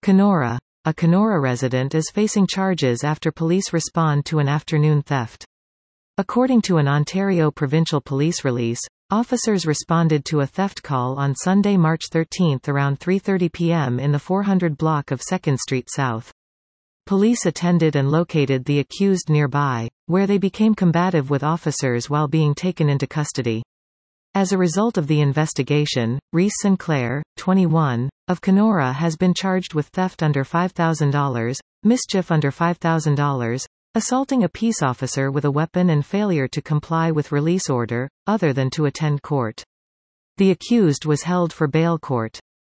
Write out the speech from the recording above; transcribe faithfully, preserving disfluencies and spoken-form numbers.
Kenora. A Kenora resident is facing charges after police respond to an afternoon theft. According to an Ontario Provincial Police release, officers responded to a theft call on Sunday, March thirteenth around three thirty p m in the four hundred block of second Street South. Police attended and located the accused nearby, where they became combative with officers while being taken into custody. As a result of the investigation, Reese Sinclair, twenty-one, of Kenora has been charged with theft under five thousand dollars, mischief under five thousand dollars, assaulting a peace officer with a weapon and failure to comply with release order, other than to attend court. The accused was held for bail. Court